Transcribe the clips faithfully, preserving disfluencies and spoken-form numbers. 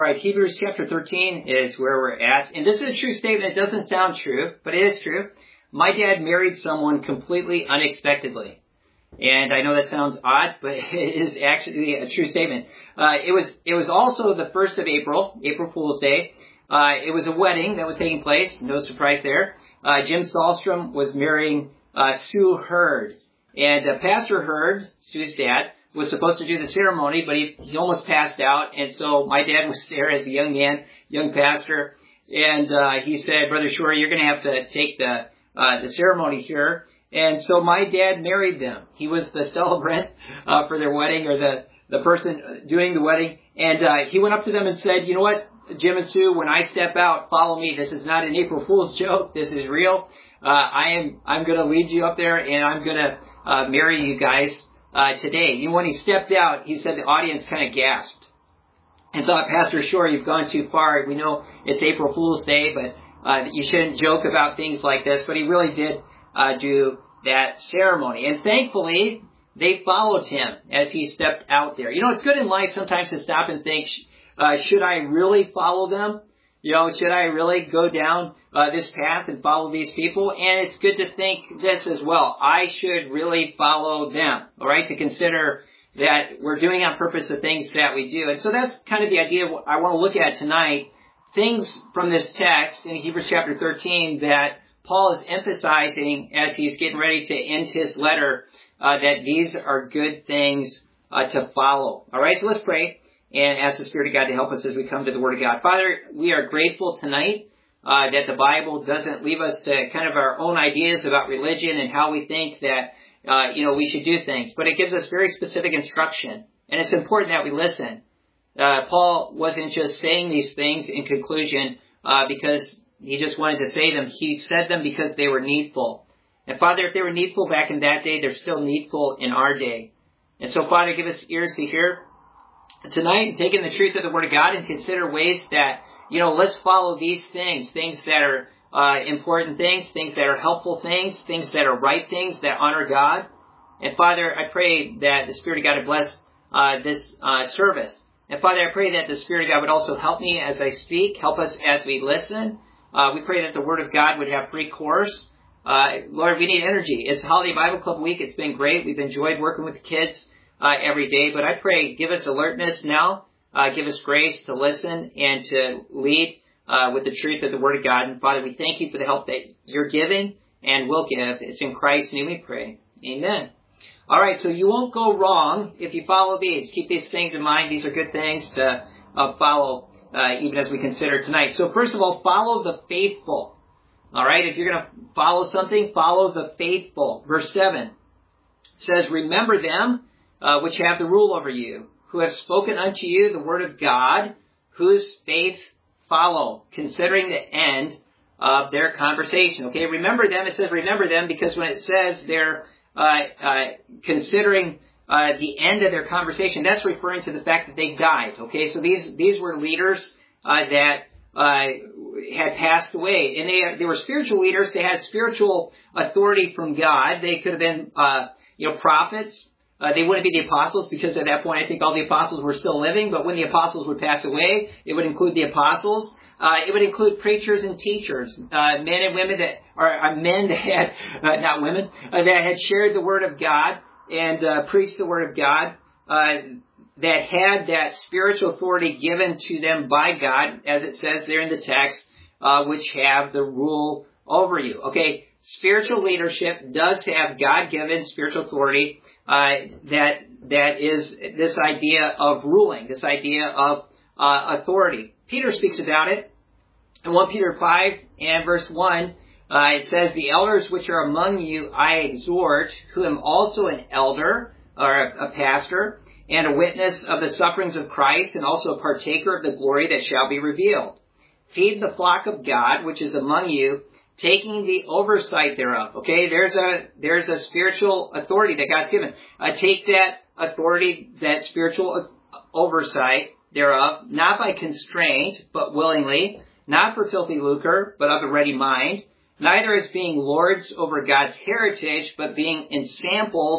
All right, Hebrews chapter thirteen is where we're at. And this is a true statement. It doesn't sound true, but it is true. My dad married someone completely unexpectedly. And I know that sounds odd, but it is actually a true statement. Uh, it was it was also the first of April, April Fool's Day. Uh, it was a wedding that was taking place. No surprise there. Uh, Jim Sahlstrom was marrying uh, Sue Hurd. And uh, Pastor Hurd, Sue's dad, was supposed to do the ceremony, but he, he almost passed out. And so my dad was there as a young man, young pastor. And uh, he said, Brother Shore, you're going to have to take the uh, the ceremony here. And so my dad married them. He was the celebrant uh, for their wedding, or the, the person doing the wedding. And uh, he went up to them and said, you know what, Jim and Sue, when I step out, follow me. This is not an April Fool's joke. This is real. Uh, I am, I'm going to lead you up there, and I'm going to uh, marry you guys uh, today. You know, when he stepped out, he said the audience kind of gasped and thought, Pastor Shore, you've gone too far. We know it's April Fool's Day, but uh, you shouldn't joke about things like this. But he really did uh, do that ceremony. And thankfully, they followed him as he stepped out there. You know, it's good in life sometimes to stop and think, uh, should I really follow them? You know, should I really go down uh, this path and follow these people? And it's good to think this as well. I should really follow them, all right, to consider that we're doing on purpose the things that we do. And so that's kind of the idea of what I want to look at tonight, things from this text in Hebrews chapter thirteen that Paul is emphasizing as he's getting ready to end his letter, uh, that these are good things uh, to follow. All right, so let's pray and ask the Spirit of God to help us as we come to the Word of God. Father, we are grateful tonight uh, that the Bible doesn't leave us to kind of our own ideas about religion and how we think that, uh, you know, we should do things. But it gives us very specific instruction, and it's important that we listen. Uh, Paul wasn't just saying these things in conclusion uh, because he just wanted to say them. He said them because they were needful. And Father, if they were needful back in that day, they're still needful in our day. And so, Father, give us ears to hear tonight, taking the truth of the Word of God and consider ways that, you know, let's follow these things, things that are uh, important things, things that are helpful things, things that are right things, that honor God. And Father, I pray that the Spirit of God would bless uh, this uh, service. And Father, I pray that the Spirit of God would also help me as I speak, help us as we listen. Uh, we pray that the Word of God would have free course. Uh, Lord, we need energy. It's Holiday Bible Club week. It's been great. We've enjoyed working with the kids uh, every day. But I pray, give us alertness now. Uh, give us grace to listen and to lead uh, with the truth of the Word of God. And Father, we thank you for the help that you're giving and will give. It's in Christ's name we pray. Amen. All right, so you won't go wrong if you follow these. Keep these things in mind. These are good things to uh, follow. Uh, even as we consider tonight. So first of all, follow the faithful. All right, if you're going to follow something, follow the faithful. Verse seven says, remember them uh, which have the rule over you, who have spoken unto you the word of God, whose faith follow, considering the end of their conversation. Okay, remember them. It says remember them because when it says they're uh, uh, considering Uh, the end of their conversation, that's referring to the fact that they died. Okay, so these these were leaders uh, that uh, had passed away, and they they were spiritual leaders. They had spiritual authority from God. They could have been uh, you know prophets. Uh, they wouldn't be the apostles because at that point I think all the apostles were still living. But when the apostles would pass away, it would include the apostles. Uh, it would include preachers and teachers, uh, men and women that are uh, men that had uh, not women uh, that had shared the word of God and uh, preached the word of God, uh, that had that spiritual authority given to them by God, as it says there in the text, uh, which have the rule over you. Okay, spiritual leadership does have God-given spiritual authority uh, that that is this idea of ruling, this idea of uh, authority. Peter speaks about it in First Peter five and verse one. Uh, it says, the elders which are among you I exhort, who am also an elder, or a, a pastor, and a witness of the sufferings of Christ, and also a partaker of the glory that shall be revealed. Feed the flock of God, which is among you, taking the oversight thereof. Okay, there's a there's a spiritual authority that God's given. Uh, take that authority, that spiritual oversight thereof, not by constraint, but willingly, not for filthy lucre, but of a ready mind, neither as being lords over God's heritage, but being ensamples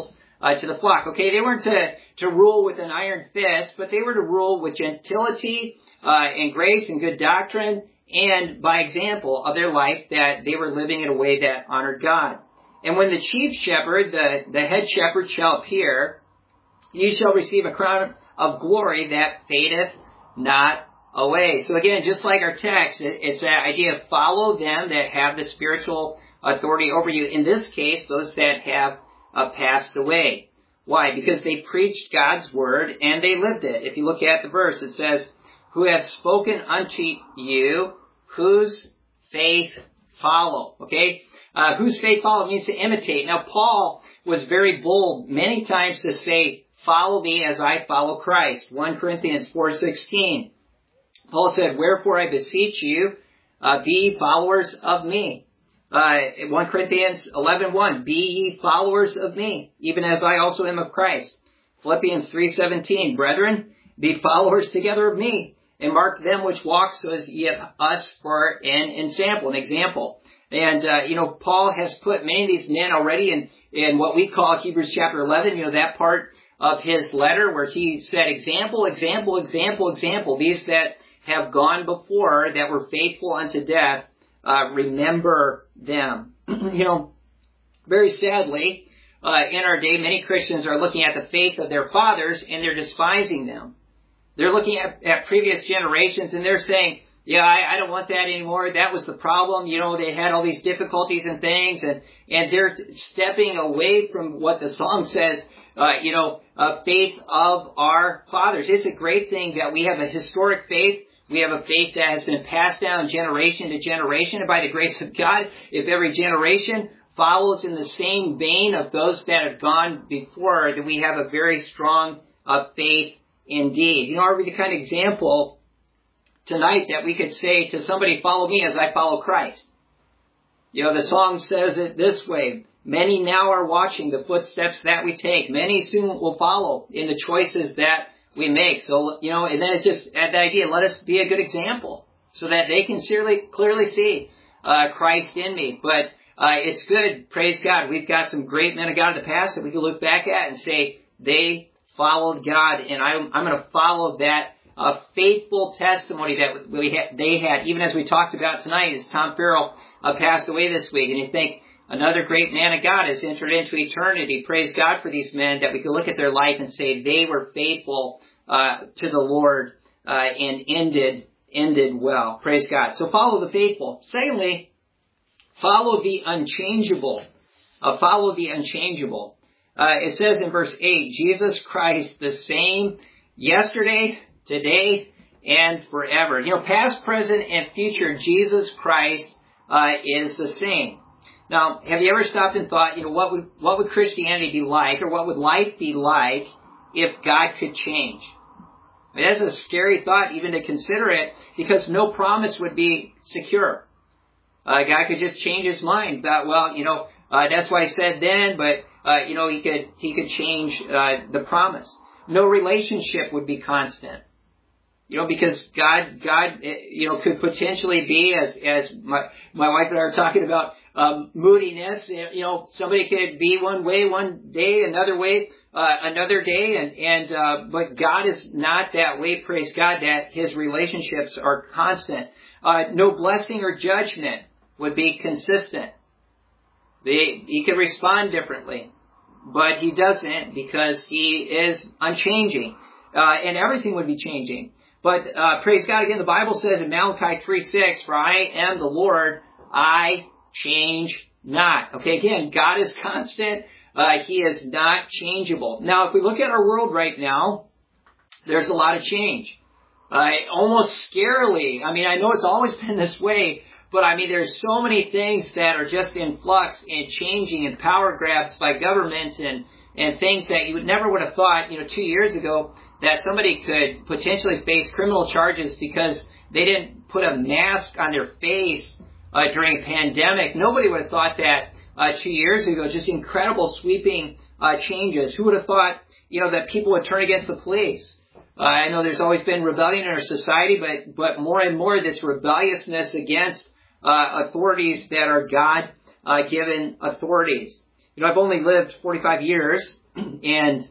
uh, to the flock. Okay, they weren't to, to rule with an iron fist, but they were to rule with gentility uh, and grace and good doctrine, and by example of their life that they were living in a way that honored God. And when the chief shepherd, the, the head shepherd shall appear, ye shall receive a crown of glory that fadeth not away. So again, just like our text, it, it's that idea of follow them that have the spiritual authority over you. In this case, those that have uh, passed away. Why? Because they preached God's word and they lived it. If you look at the verse, it says, who have spoken unto you, whose faith follow. Okay? Uh, whose faith follow means to imitate. Now, Paul was very bold many times to say, follow me as I follow Christ. First Corinthians four sixteen. Paul said, wherefore I beseech you, uh, be followers of me. Uh, First Corinthians eleven one, be ye followers of me, even as I also am of Christ. Philippians three seventeen, brethren, be followers together of me, and mark them which walk so as ye have us for an ensample, an example. And, uh, you know, Paul has put many of these men already in, in what we call Hebrews chapter eleven, you know, that part of his letter where he said example, example, example, example. These that have gone before, that were faithful unto death, uh, remember them. You know, very sadly, uh, in our day, many Christians are looking at the faith of their fathers and they're despising them. They're looking at, at previous generations and they're saying, yeah, I, I don't want that anymore. That was the problem. You know, they had all these difficulties and things, and, and they're stepping away from what the song says, uh, you know, uh, faith of our fathers. It's a great thing that we have a historic faith. We have a faith that has been passed down generation to generation, and by the grace of God, if every generation follows in the same vein of those that have gone before, then we have a very strong uh, faith indeed. You know, are we the kind of example tonight that we could say to somebody, follow me as I follow Christ? You know, the song says it this way, many now are watching the footsteps that we take. Many soon will follow in the choices that we make. So, you know, and then it's just at the idea, let us be a good example so that they can clearly, clearly see uh, Christ in me. But uh, it's good, praise God. We've got some great men of God in the past that we can look back at and say they followed God, and I'm, I'm going to follow that uh, faithful testimony that we had, they had, even as we talked about tonight, as Tom Farrell uh, passed away this week. And you think another great man of God has entered into eternity. Praise God for these men that we can look at their life and say they were faithful uh, to the Lord uh, and ended ended well. Praise God. So follow the faithful. Secondly, follow the unchangeable. Uh, follow the unchangeable. Uh, it says in verse eight, Jesus Christ the same yesterday, today, and forever. You know, past, present, and future, Jesus Christ uh, is the same. Now, have you ever stopped and thought, you know, what would what would Christianity be like, or what would life be like if God could change? I mean, that's a scary thought even to consider it, because no promise would be secure. Uh, God could just change his mind. That, well, you know, uh, that's what I said then, but, uh, you know, he could, he could change uh, the promise. No relationship would be constant. You know, because God, God, you know, could potentially be, as, as my, my wife and I are talking about, um, moodiness. You know, somebody could be one way one day, another way, uh, another day, and, and, uh, but God is not that way, praise God, that his relationships are constant. Uh, no blessing or judgment would be consistent. They, he could respond differently, but he doesn't, because he is unchanging, uh, and everything would be changing. But uh, praise God, again, the Bible says in Malachi three six, for I am the Lord, I change not. Okay, again, God is constant. Uh, he is not changeable. Now, if we look at our world right now, there's a lot of change. Uh, almost scarily. I mean, I know it's always been this way, but I mean, there's so many things that are just in flux and changing, and power grabs by government and and things that you would never would have thought, you know, two years ago, that somebody could potentially face criminal charges because they didn't put a mask on their face uh, during a pandemic. Nobody would have thought that uh, two years ago. Just incredible sweeping uh, changes. Who would have thought, you know, that people would turn against the police? Uh, I know there's always been rebellion in our society, but but more and more this rebelliousness against uh, authorities that are God-given uh, authorities. You know, I've only lived forty-five years, and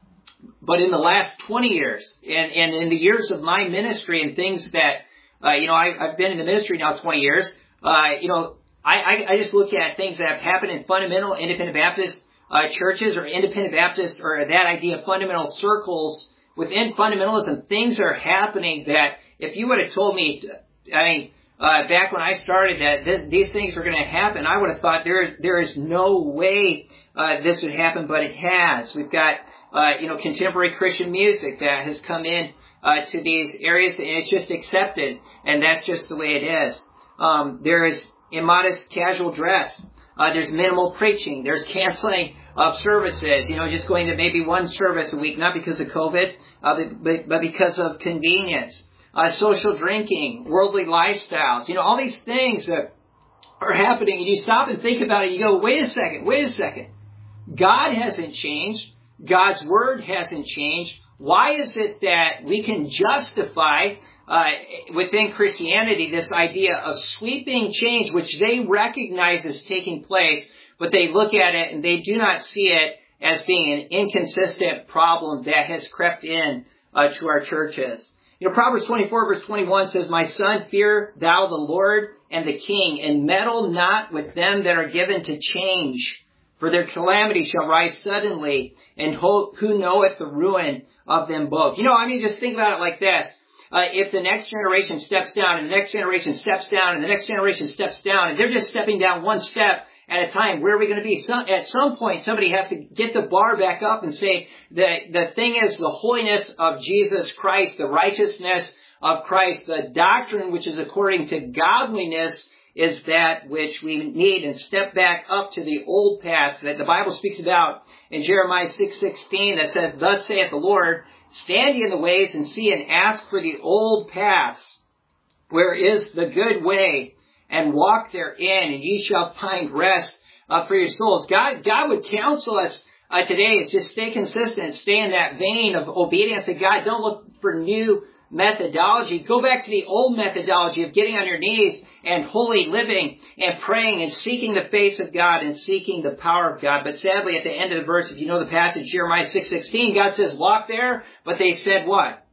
but in the last twenty years, and, and in the years of my ministry and things that, uh, you know, I, I've been in the ministry now twenty years, uh, you know, I, I, I just look at things that have happened in fundamental independent Baptist uh, churches or independent Baptist or that idea of fundamental circles within fundamentalism. Things are happening that if you would have told me, I mean, uh, back when I started that th- these things were going to happen, I would have thought there is, there is no way uh, this would happen, but it has. We've got, uh, you know, contemporary Christian music that has come in uh, to these areas, and it's just accepted, and that's just the way it is. Um, there is immodest casual dress. Uh, there's minimal preaching. There's canceling of services, you know, just going to maybe one service a week, not because of COVID, uh, but, but because of convenience. Uh, social drinking, worldly lifestyles, you know, all these things that are happening, and you stop and think about it, you go, wait a second, wait a second. God hasn't changed. God's word hasn't changed. Why is it that we can justify uh, within Christianity this idea of sweeping change, which they recognize as taking place, but they look at it and they do not see it as being an inconsistent problem that has crept in uh, to our churches? You know, Proverbs twenty-four verse twenty-one says, "My son, fear thou the Lord and the king, and meddle not with them that are given to change. For their calamity shall rise suddenly, and who knoweth the ruin of them both." You know, I mean, just think about it like this. Uh, if the next generation steps down, and the next generation steps down, and the next generation steps down, and they're just stepping down one step at a time, where are we going to be? Some, at some point, somebody has to get the bar back up and say, the, the thing is the holiness of Jesus Christ, the righteousness of Christ, the doctrine which is according to godliness is that which we need, and step back up to the old path that the Bible speaks about in Jeremiah six sixteen that says, "Thus saith the Lord, stand ye in the ways and see and ask for the old paths, where is the good way, and walk therein, and ye shall find rest uh, for your souls." God, God would counsel us uh, today is just stay consistent, stay in that vein of obedience to God. Don't look for new methodology. Go back to the old methodology of getting on your knees and holy living and praying and seeking the face of God and seeking the power of God. But sadly, at the end of the verse, if you know the passage, Jeremiah six sixteen, God says, walk there. But they said what?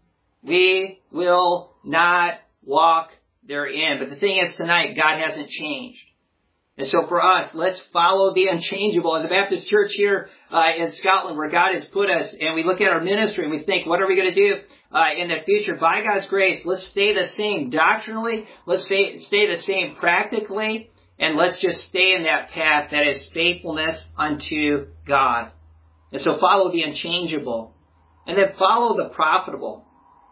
We will not walk therein. But the thing is, tonight, God hasn't changed. And so for us, let's follow the unchangeable. As a Baptist church here uh, in Scotland, where God has put us, and we look at our ministry and we think, what are we going to do uh, in the future? By God's grace, let's stay the same doctrinally, let's stay, stay the same practically, and let's just stay in that path that is faithfulness unto God. And so follow the unchangeable. And then follow the profitable.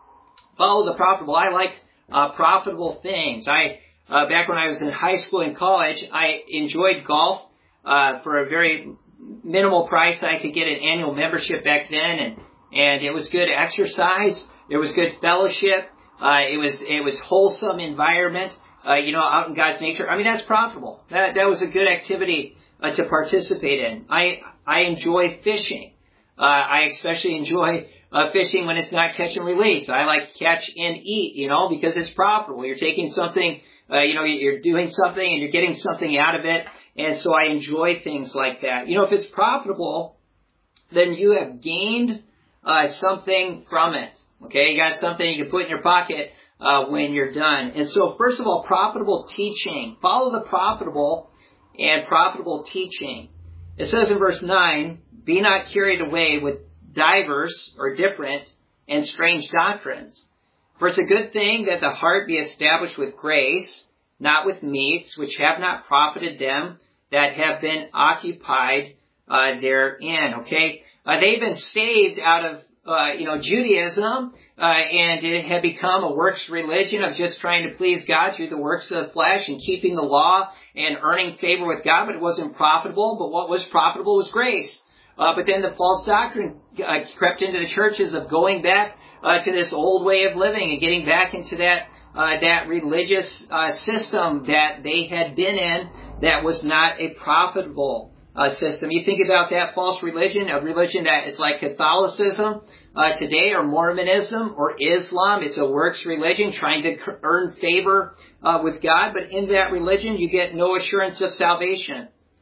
Follow the profitable. I like uh, profitable things. I Uh, back when I was in high school and college, I enjoyed golf uh, for a very minimal price. I could get an annual membership back then, and and it was good exercise. It was good fellowship. Uh, it was it was wholesome environment. Uh, you know, out in God's nature. I mean, that's profitable. That that was a good activity uh, to participate in. I I enjoy fishing. Uh, I especially enjoy uh, fishing when it's not catch and release. I like catch and eat. You know, because it's profitable. You're taking something. Uh, you know, you're doing something and you're getting something out of it. And so I enjoy things like that. You know, if it's profitable, then you have gained uh, something from it. Okay, you got something you can put in your pocket uh, when you're done. And so, first of all, profitable teaching. Follow the profitable and profitable teaching. It says in verse nine, "Be not carried away with divers or different and strange doctrines. For it's a good thing that the heart be established with grace, not with meats, which have not profited them that have been occupied uh, therein." Okay, uh, they've been saved out of uh, you know Judaism, uh, and it had become a works religion of just trying to please God through the works of the flesh and keeping the law and earning favor with God. But it wasn't profitable. But what was profitable was grace. Uh, but then the false doctrine uh, crept into the churches of going back uh, to this old way of living and getting back into that uh, that religious uh, system that they had been in that was not a profitable uh, system. You think about that false religion, a religion that is like Catholicism uh, today, or Mormonism, or Islam. It's a works religion trying to earn favor uh, with God. But in that religion, you get no assurance of salvation.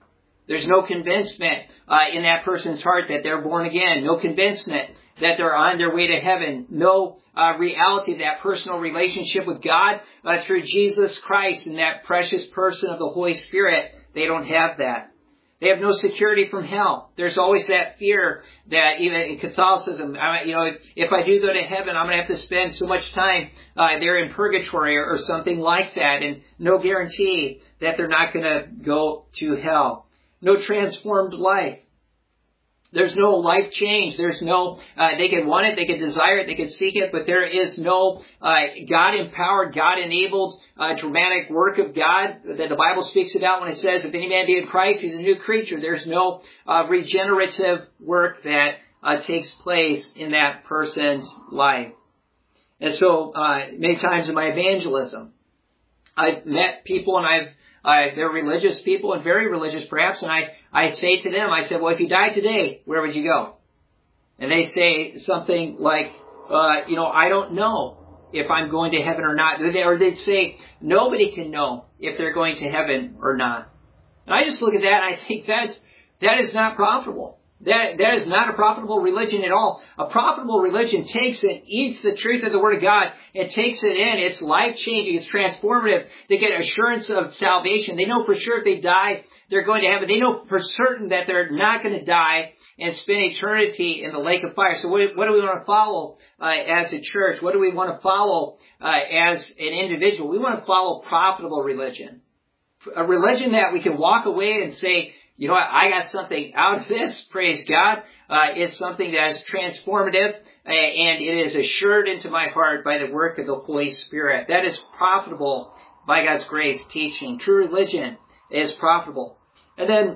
There's no convincement uh, in that person's heart that they're born again. No convincement that they're on their way to heaven. No uh, reality of that personal relationship with God uh, through Jesus Christ and that precious person of the Holy Spirit. They don't have that. They have no security from hell. There's always that fear that even in Catholicism, I, you know, if, if I do go to heaven, I'm going to have to spend so much time uh, there in purgatory or, or something like that, and no guarantee that they're not going to go to hell. No transformed life. There's no life change. There's no, uh, they could want it, they could desire it, they could seek it, but there is no uh, God-empowered, God-enabled, uh, dramatic work of God that the Bible speaks about when it says, if any man be in Christ, he's a new creature. There's no uh, regenerative work that uh, takes place in that person's life. And so, uh, many times in my evangelism, I've met people and I've Uh, they're religious people and very religious perhaps, and I, I say to them, I said, well, if you died today, where would you go? And they say something like, uh, you know, I don't know if I'm going to heaven or not. Or they'd say, nobody can know if they're going to heaven or not. And I just look at that and I think that's, that is not profitable. That, that is not a profitable religion at all. A profitable religion takes and eats the truth of the Word of God and takes it in. It's life-changing. It's transformative. They get assurance of salvation. They know for sure if they die, they're going to heaven. They know for certain that they're not going to die and spend eternity in the lake of fire. So what, what do we want to follow uh, as a church? What do we want to follow uh, as an individual? We want to follow profitable religion. A religion that we can walk away and say, you know what, I got something out of this, praise God. Uh, it's something that is transformative, uh, and it is assured into my heart by the work of the Holy Spirit. That is profitable by God's grace teaching. True religion is profitable. And then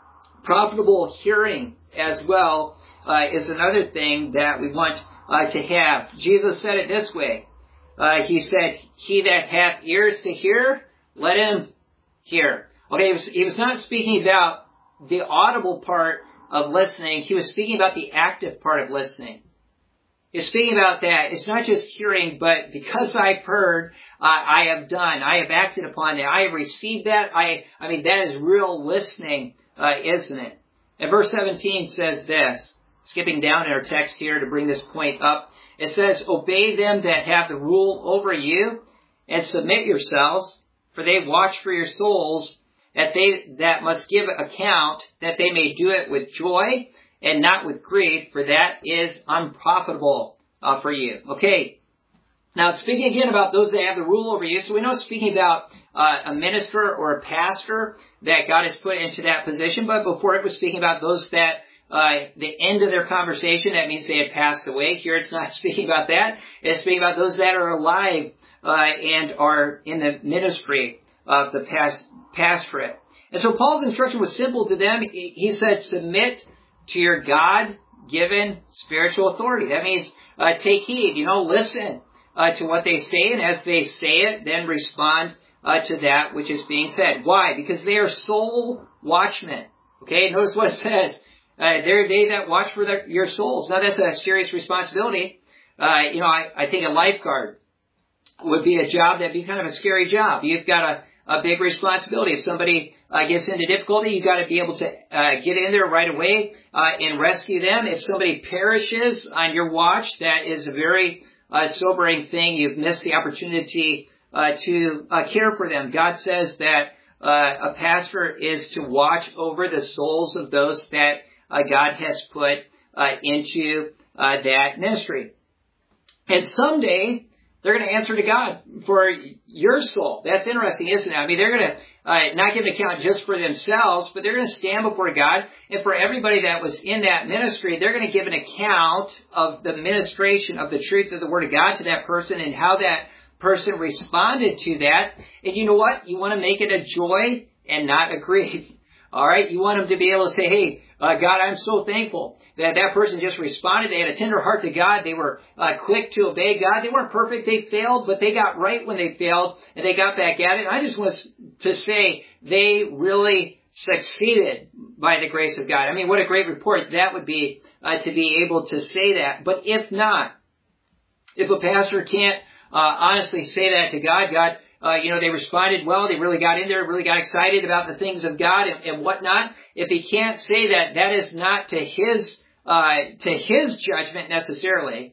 profitable hearing as well uh, is another thing that we want uh, to have. Jesus said it this way. Uh, he said, he that hath ears to hear, let him hear. Okay, he was, he was not speaking about the audible part of listening. He was speaking about the active part of listening. He's speaking about that. It's not just hearing, but because I've heard, uh, I have done. I have acted upon that. I have received that. I, I mean, that is real listening, uh, isn't it? And verse seventeen says this, skipping down in our text here to bring this point up. It says, obey them that have the rule over you and submit yourselves, for they watch for your souls, that they that must give account, that they may do it with joy and not with grief, for that is unprofitable uh, for you. Okay, now speaking again about those that have the rule over you, so we know speaking about uh, a minister or a pastor that God has put into that position, but before it was speaking about those that uh, the end of their conversation, that means they had passed away. Here it's not speaking about that. It's speaking about those that are alive uh, and are in the ministry of the past pastorate. And so Paul's instruction was simple to them. He said, submit to your God-given spiritual authority. That means uh, take heed, you know, listen uh, to what they say, and as they say it, then respond uh, to that which is being said. Why? Because they are soul watchmen. Okay, notice what it says. Uh, they're they that watch for their, your souls. Now that's a serious responsibility. Uh, you know, I, I think a lifeguard would be a job that'd be kind of a scary job. You've got a A big responsibility. If somebody uh, gets into difficulty, you've got to be able to uh, get in there right away uh, and rescue them. If somebody perishes on your watch, that is a very uh, sobering thing. You've missed the opportunity uh, to uh, care for them. God says that uh, a pastor is to watch over the souls of those that uh, God has put uh, into uh, that ministry. And someday, they're going to answer to God for your soul. That's interesting, isn't it? I mean, they're going to uh, not give an account just for themselves, but they're going to stand before God. And for everybody that was in that ministry, they're going to give an account of the ministration of the truth of the Word of God to that person and how that person responded to that. And you know what? You want to make it a joy and not a grief. All right? You want them to be able to say, hey, Uh, God, I'm so thankful that that person just responded. They had a tender heart to God. They were uh, quick to obey God. They weren't perfect. They failed, but they got right when they failed, and they got back at it. And I just want to say they really succeeded by the grace of God. I mean, what a great report that would be uh, to be able to say that. But if not, if a pastor can't uh, honestly say that to God, God, uh, you know, they responded well, they really got in there, really got excited about the things of God and, and whatnot. If he can't say that, that is not to his, uh, to his judgment necessarily,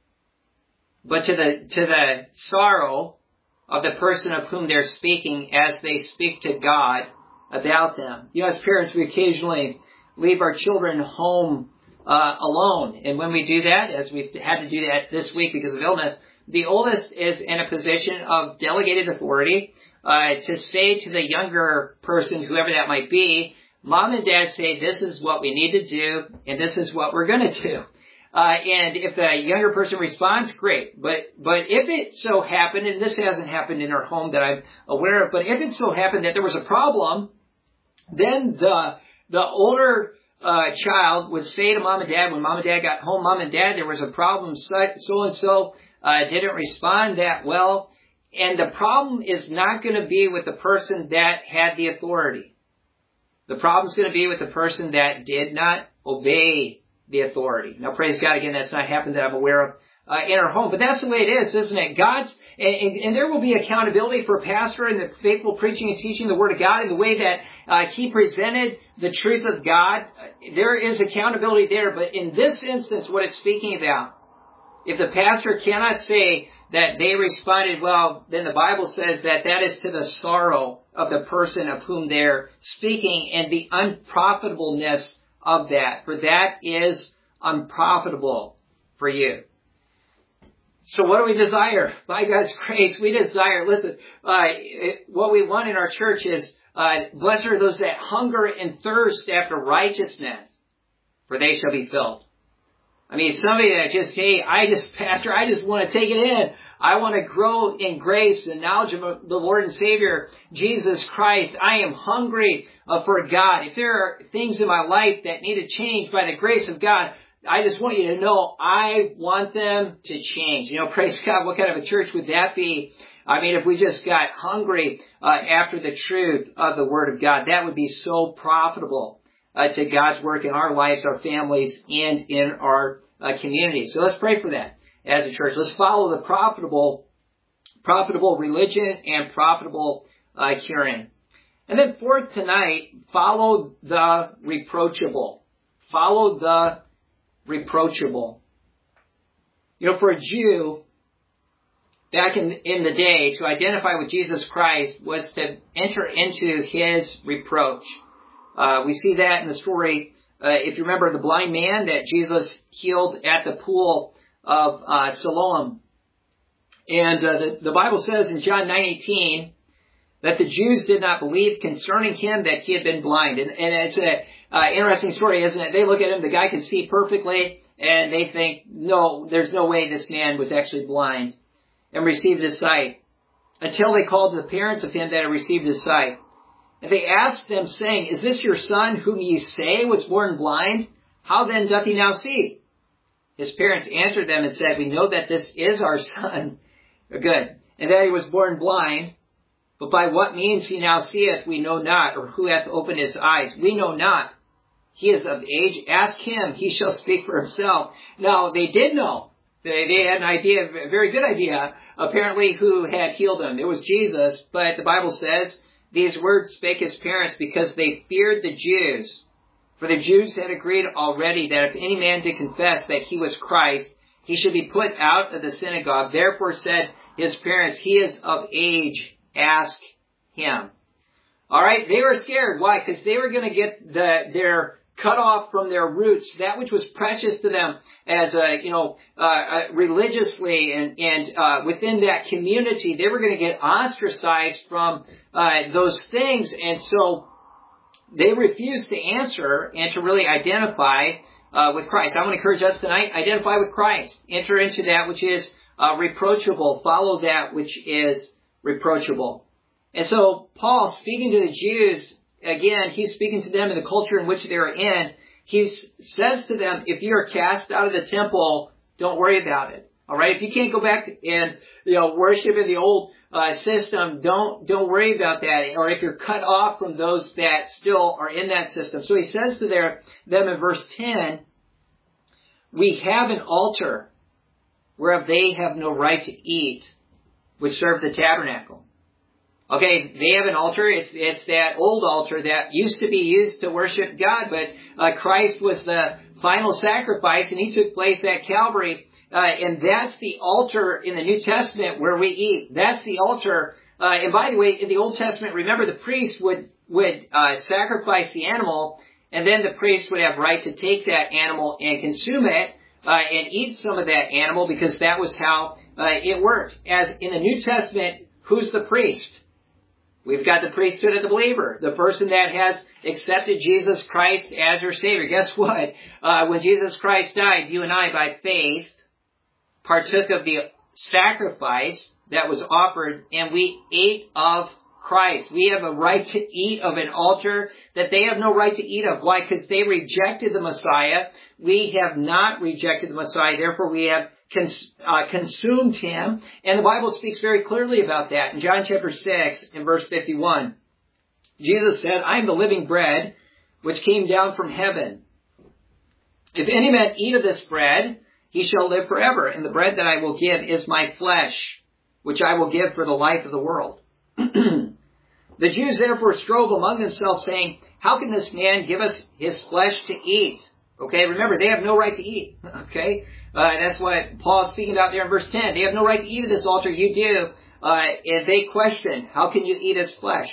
but to the, to the sorrow of the person of whom they're speaking as they speak to God about them. You know, as parents, we occasionally leave our children home uh, alone. And when we do that, as we've had to do that this week because of illness, the oldest is in a position of delegated authority uh, to say to the younger person, whoever that might be, Mom and Dad say this is what we need to do, and this is what we're going to do. Uh, and if the younger person responds, great. But but if it so happened, and this hasn't happened in our home that I'm aware of, but if it so happened that there was a problem, then the the older uh, child would say to Mom and Dad, when Mom and Dad got home, Mom and Dad, there was a problem, so and so uh, didn't respond that well. And the problem is not going to be with the person that had the authority. The problem's going to be with the person that did not obey the authority. Now, praise God, again, that's not happened that I'm aware of uh, in our home. But that's the way it is, isn't it? God's, and, and, and there will be accountability for a pastor and the faithful preaching and teaching the Word of God in the way that uh, he presented the truth of God. There is accountability there. But in this instance, what it's speaking about, if the pastor cannot say that they responded well, then the Bible says that that is to the sorrow of the person of whom they're speaking and the unprofitableness of that. For that is unprofitable for you. So what do we desire? By God's grace, we desire, listen, uh, it, what we want in our church is, uh, blessed are those that hunger and thirst after righteousness, for they shall be filled. I mean, somebody that just, hey, I just, Pastor, I just want to take it in. I want to grow in grace and knowledge of the Lord and Savior, Jesus Christ. I am hungry uh, for God. If there are things in my life that need to change by the grace of God, I just want you to know I want them to change. You know, praise God, what kind of a church would that be? I mean, if we just got hungry uh, after the truth of the Word of God, that would be so profitable uh, to God's work in our lives, our families, and in our uh, community. So let's pray for that as a church. Let's follow the profitable, profitable religion and profitable uh, hearing. And then fourth tonight, follow the reproachable. Follow the reproachable. You know, for a Jew, back in, in the day, to identify with Jesus Christ was to enter into his reproach. Uh, we see that in the story, uh, if you remember the blind man that Jesus healed at the pool of uh, Siloam. And uh, the, the Bible says in John nine eighteen that the Jews did not believe concerning him that he had been blind. And, and it's an uh, interesting story, isn't it? They look at him, the guy can see perfectly, and they think, no, there's no way this man was actually blind and received his sight. Until they called the parents of him that had received his sight. And they asked them, saying, is this your son whom ye say was born blind? How then doth he now see? His parents answered them and said, we know that this is our son. Good. And that he was born blind. But by what means he now seeth, we know not, or who hath opened his eyes. We know not. He is of age. Ask him. He shall speak for himself. Now, they did know. They, they had an idea, a very good idea, apparently, who had healed him. It was Jesus. But the Bible says, these words spake his parents because they feared the Jews. For the Jews had agreed already that if any man did confess that he was Christ, he should be put out of the synagogue. Therefore said his parents, he is of age. Ask him. All right, they were scared. Why? Because they were going to get the, their cut off from their roots, that which was precious to them as a, you know, uh, uh, religiously and, and uh, within that community. They were going to get ostracized from uh, those things. And so they refused to answer and to really identify uh, with Christ. I want to encourage us tonight, identify with Christ. Enter into that which is uh, reproachable. Follow that which is reproachable. And so Paul, speaking to the Jews, again, he's speaking to them in the culture in which they are in. He says to them, if you are cast out of the temple, don't worry about it. All right? If you can't go back and, you know, worship in the old uh, system, don't don't worry about that. Or if you're cut off from those that still are in that system. So he says to their, them in verse ten, we have an altar whereof they have no right to eat, which serve the tabernacle. Okay, they have an altar. It's, it's that old altar that used to be used to worship God, but uh, Christ was the final sacrifice, and he took place at Calvary. Uh, and that's the altar in the New Testament where we eat. That's the altar. Uh, and by the way, in the Old Testament, remember the priest would, would uh, sacrifice the animal, and then the priest would have right to take that animal and consume it uh, and eat some of that animal, because that was how uh, it worked. As in the New Testament, who's the priest? We've got the priesthood of the believer, the person that has accepted Jesus Christ as their Savior. Guess what? Uh, when Jesus Christ died, you and I, by faith, partook of the sacrifice that was offered, and we ate of Christ. We have a right to eat of an altar that they have no right to eat of. Why? Because they rejected the Messiah. We have not rejected the Messiah. Therefore, we have cons- uh, consumed him. And the Bible speaks very clearly about that. In John chapter six, in verse fifty-one, Jesus said, I am the living bread which came down from heaven. If any man eat of this bread, he shall live forever. And the bread that I will give is my flesh, which I will give for the life of the world. The Jews therefore strove among themselves, saying, how can this man give us his flesh to eat? Okay, remember, they have no right to eat. Okay, uh, that's what Paul's speaking about there in verse ten. They have no right to eat of this altar. You do. Uh, and they question, how can you eat his flesh?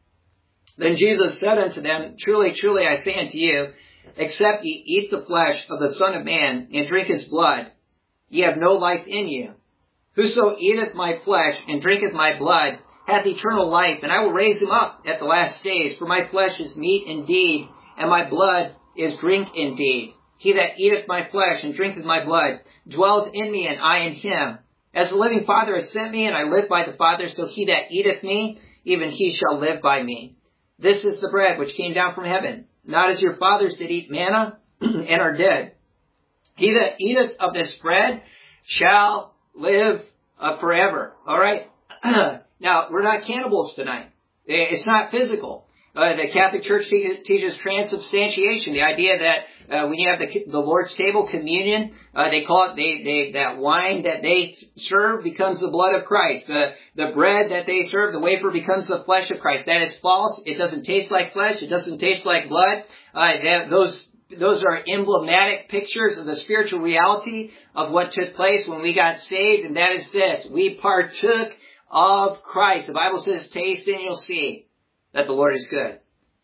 Then Jesus said unto them, truly, truly, I say unto you, except ye eat the flesh of the Son of Man and drink his blood, ye have no life in you. Whoso eateth my flesh and drinketh my blood hath eternal life, and I will raise him up at the last days. For my flesh is meat indeed, and my blood is drink indeed. He that eateth my flesh and drinketh my blood dwelleth in me, and I in him. As the living Father hath sent me, and I live by the Father, so he that eateth me, even he shall live by me. This is the bread which came down from heaven, not as your fathers did eat manna, and are dead. He that eateth of this bread shall live uh, forever. All right? Now, we're not cannibals tonight. It's not physical. Uh, the Catholic Church te- teaches transubstantiation, the idea that uh, when you have the, the Lord's table, communion, uh, they call it, they, they, that wine that they serve becomes the blood of Christ. The, the bread that they serve, the wafer, becomes the flesh of Christ. That is false. It doesn't taste like flesh. It doesn't taste like blood. Uh, that, those, those are emblematic pictures of the spiritual reality of what took place when we got saved, and that is this. We partook of Christ. The Bible says, taste and you'll see that the Lord is good.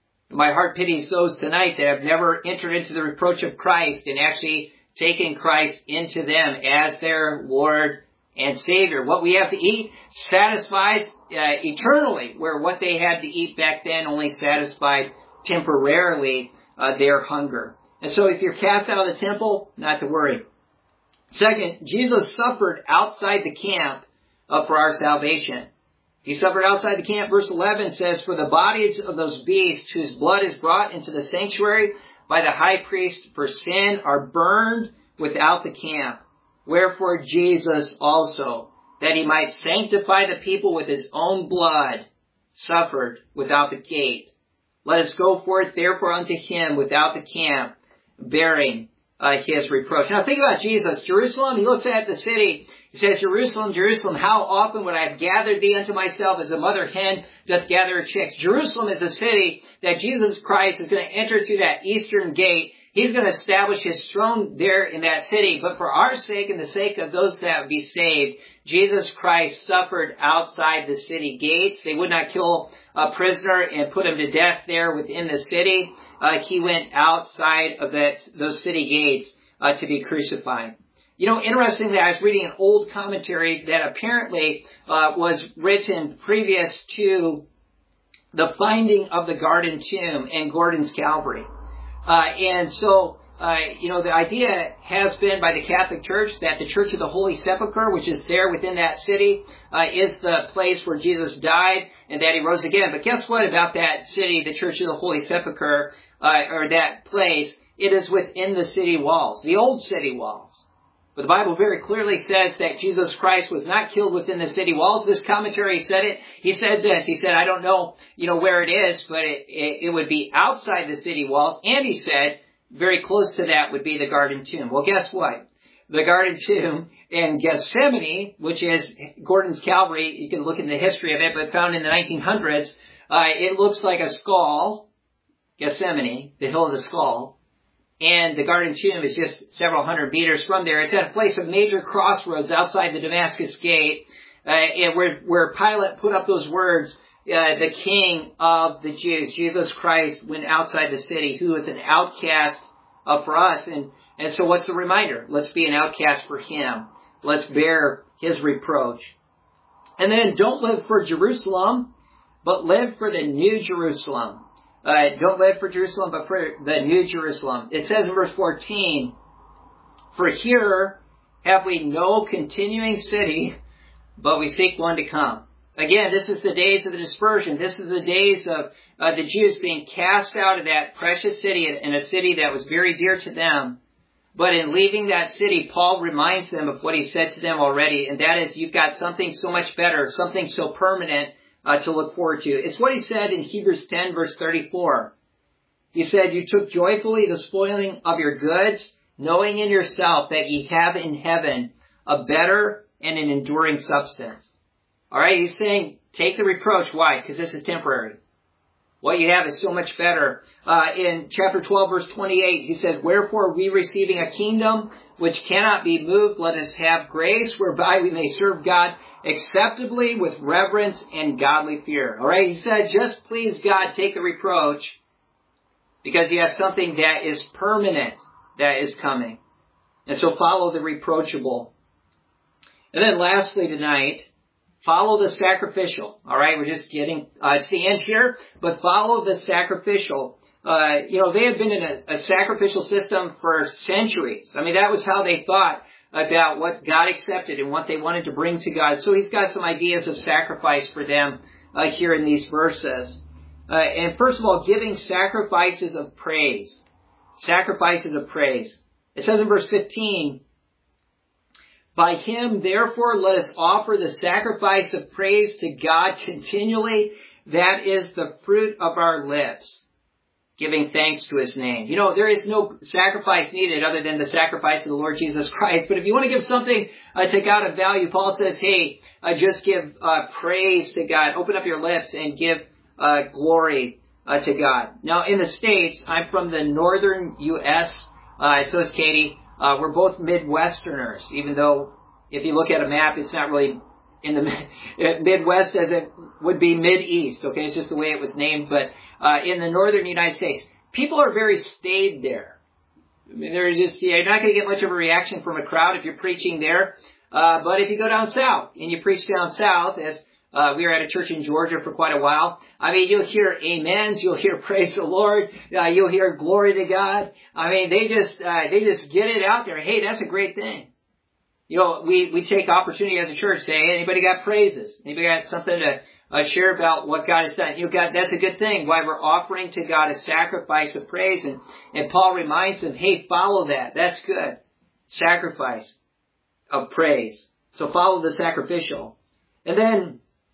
My heart pities those tonight that have never entered into the reproach of Christ and actually taken Christ into them as their Lord and Savior. What we have to eat satisfies uh, eternally, where what they had to eat back then only satisfied temporarily uh, their hunger. And so if you're cast out of the temple, not to worry. Second, Jesus suffered outside the camp uh, for our salvation. He suffered outside the camp. Verse eleven says, for the bodies of those beasts whose blood is brought into the sanctuary by the high priest for sin are burned without the camp. Wherefore Jesus also, that he might sanctify the people with his own blood, suffered without the gate. Let us go forth therefore unto him without the camp, bearing uh, his reproach. Now think about Jesus. Jerusalem, he looks at the city. He says, Jerusalem, Jerusalem, how often would I have gathered thee unto myself as a mother hen doth gather her chicks. Jerusalem is a city that Jesus Christ is going to enter through that eastern gate. He's going to establish his throne there in that city. But for our sake and the sake of those that would be saved, Jesus Christ suffered outside the city gates. They would not kill a prisoner and put him to death there within the city. Uh, he went outside of that, those city gates uh, to be crucified. You know, interestingly, I was reading an old commentary that apparently uh, was written previous to the finding of the Garden Tomb and Gordon's Calvary. Uh, and so, uh, you know, the idea has been by the Catholic Church that the Church of the Holy Sepulchre, which is there within that city, uh, is the place where Jesus died and that he rose again. But guess what about that city, the Church of the Holy Sepulchre, uh, or that place? It is within the city walls, the old city walls. But the Bible very clearly says that Jesus Christ was not killed within the city walls. This commentary said it. He said this. He said, I don't know, you know, where it is, but it, it, it would be outside the city walls. And he said, very close to that would be the Garden Tomb. Well, guess what? the Garden Tomb in Gethsemane, which is Gordon's Calvary. You can look in the history of it, but found in the nineteen hundreds. Uh, it looks like a skull, Gethsemane, the hill of the skull. And the Garden Tomb is just several hundred meters from there. It's at a place of major crossroads outside the Damascus Gate, uh, and where, where Pilate put up those words, uh, the King of the Jews, Jesus Christ, went outside the city, who is an outcast uh, for us. And, and so what's the reminder? Let's be an outcast for him. Let's bear his reproach. And then don't live for Jerusalem, but live for the New Jerusalem. Uh, don't live for Jerusalem, but for the New Jerusalem. It says in verse fourteen, for here have we no continuing city, but we seek one to come. Again, this is the days of the dispersion. This is the days of uh, the Jews being cast out of that precious city, in a city that was very dear to them. But in leaving that city, Paul reminds them of what he said to them already, and that is, you've got something so much better, something so permanent, Uh, to look forward to. It's what he said in Hebrews ten, verse thirty-four. He said, you took joyfully the spoiling of your goods, knowing in yourself that ye have in heaven a better and an enduring substance. All right, he's saying, take the reproach. Why? Because this is temporary. What you have is so much better. Uh, in chapter twelve, verse twenty-eight, he said, wherefore we receiving a kingdom which cannot be moved, let us have grace whereby we may serve God acceptably with reverence and godly fear. All right, he said, just please God, take the reproach, because you have something that is permanent that is coming. And so follow the reproachable. And then lastly tonight, follow the sacrificial. All right, we're just getting uh, to the end here, but follow the sacrificial. Uh, you know, they have been in a, a sacrificial system for centuries. I mean, that was how they thought about what God accepted and what they wanted to bring to God. So he's got some ideas of sacrifice for them uh, here in these verses. Uh, and first of all, giving sacrifices of praise. Sacrifices of praise. It says in verse fifteen, by him, therefore, let us offer the sacrifice of praise to God continually. That is the fruit of our lips, giving thanks to his name. You know, there is no sacrifice needed other than the sacrifice of the Lord Jesus Christ. But if you want to give something uh, to God of value, Paul says, hey, uh, just give uh, praise to God. Open up your lips and give uh, glory uh, to God. Now, in the States, I'm from the northern U S Uh, so is Katie. Uh, we're both Midwesterners, even though if you look at a map, it's not really in the Midwest as it would be Mid-East. Okay, it's just the way it was named. But uh, in the northern United States, people are very staid there. I mean, they're just, yeah, you're not going to get much of a reaction from a crowd if you're preaching there. Uh, but if you go down south and you preach down south, as uh, we were at a church in Georgia for quite a while, I mean, you'll hear amens, you'll hear praise the Lord, uh, you'll hear glory to God. I mean, they just uh, they just get it out there. Hey, that's a great thing. You know, we, we take opportunity as a church, say, hey, anybody got praises? Anybody got something to uh, share about what God has done? You know, God, that's a good thing. Why we're offering to God a sacrifice of praise. And, and Paul reminds them, hey, follow that. That's good. Sacrifice of praise. So follow the sacrificial. And then,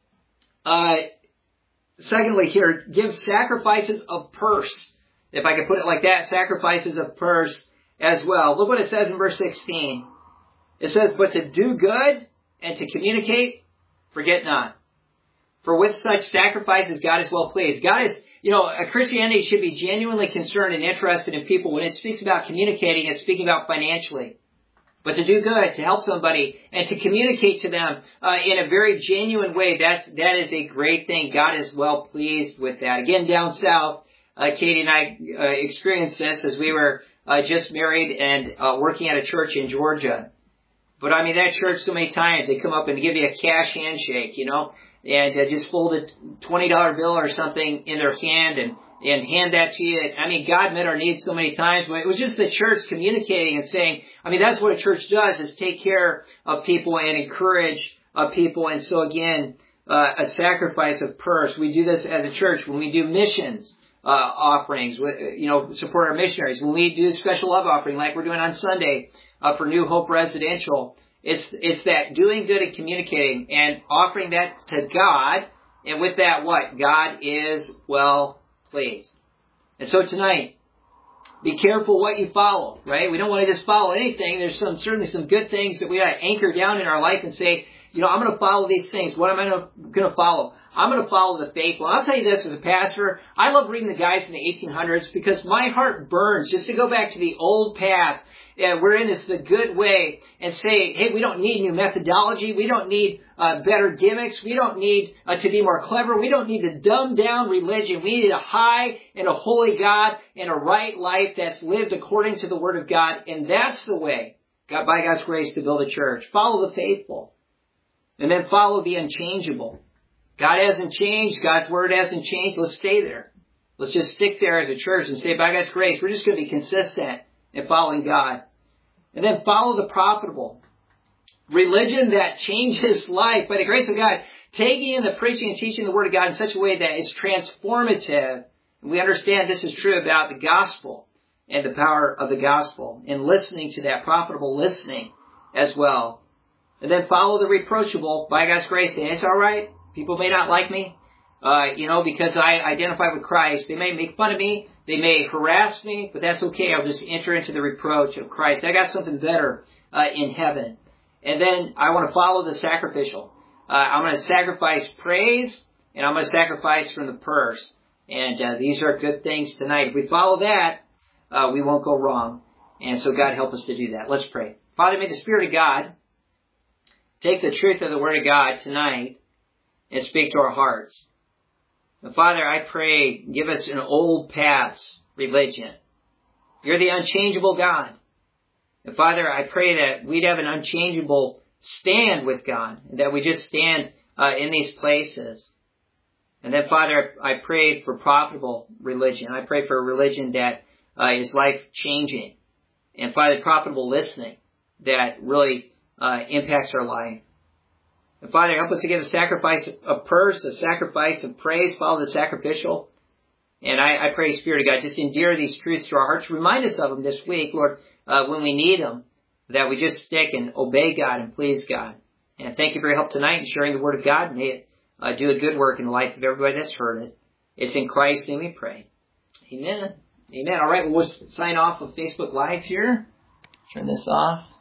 uh, secondly here, give sacrifices of purse. If I could put it like that, sacrifices of purse as well. Look what it says in verse sixteen. It says, but to do good and to communicate, forget not. For with such sacrifices, God is well pleased. God is, you know, a Christianity should be genuinely concerned and interested in people. When it speaks about communicating, it's speaking about financially. But to do good, to help somebody, and to communicate to them uh, in a very genuine way, that's, that is a great thing. God is well pleased with that. Again, down south, uh, Katie and I uh, experienced this as we were uh, just married and uh, working at a church in Georgia. But I mean, that church, so many times, they come up and give you a cash handshake, you know, and uh, just fold a twenty dollar bill or something in their hand and, and hand that to you. I mean, God met our needs so many times, but it was just the church communicating and saying, I mean, that's what a church does, is take care of people and encourage uh, people. And so again, uh, a sacrifice of purse. We do this as a church when we do missions uh, offerings, you know, support our missionaries. When we do special love offering like we're doing on Sunday, Uh, for New Hope Residential, it's it's that doing good and communicating and offering that to God, and with that, what? God is well pleased. And so tonight, be careful what you follow, right? We don't want to just follow anything. There's some certainly some good things that we got to anchor down in our life and say, you know, I'm going to follow these things. What am I going to follow? I'm going to follow the faithful. I'll tell you this as a pastor. I love reading the guys in the eighteen hundreds because my heart burns just to go back to the old path. Yeah, we're in this the good way and say, hey, we don't need new methodology. We don't need uh, better gimmicks. We don't need uh, to be more clever. We don't need to dumb down religion. We need a high and a holy God and a right life that's lived according to the Word of God. And that's the way, God, by God's grace, to build a church. Follow the faithful. And then follow the unchangeable. God hasn't changed. God's Word hasn't changed. Let's stay there. Let's just stick there as a church and say, by God's grace, we're just going to be consistent in following God. And then follow the profitable. Religion that changes life by the grace of God. Taking in the preaching and teaching the Word of God in such a way that it's transformative. And we understand this is true about the gospel and the power of the gospel. And listening to that, profitable listening as well. And then follow the reproachable by God's grace. And it's all right. People may not like me, uh, you know, because I identify with Christ. They may make fun of me. They may harass me, but that's okay. I'll just enter into the reproach of Christ. I got something better uh, in heaven. And then I want to follow the sacrificial. Uh, I'm going to sacrifice praise, and I'm going to sacrifice from the purse. And uh, these are good things tonight. If we follow that, uh, we won't go wrong. And so God help us to do that. Let's pray. Father, may the Spirit of God take the truth of the Word of God tonight and speak to our hearts. And Father, I pray, give us an old paths religion. You're the unchangeable God. And Father, I pray that we'd have an unchangeable stand with God, and that we just stand uh, in these places. And then, Father, I pray for profitable religion. I pray for a religion that uh, is life-changing. And Father, profitable listening that really uh, impacts our life. And Father, help us to give a sacrifice of purse, a sacrifice of praise, follow the sacrificial. And I, I pray, Spirit of God, just endear these truths to our hearts. Remind us of them this week, Lord, uh, when we need them, that we just stick and obey God and please God. And thank you for your help tonight in sharing the Word of God. May it uh, do a good work in the life of everybody that's heard it. It's in Christ's name we pray. Amen. Amen. All right, well, we'll sign off of Facebook Live here. Turn this off.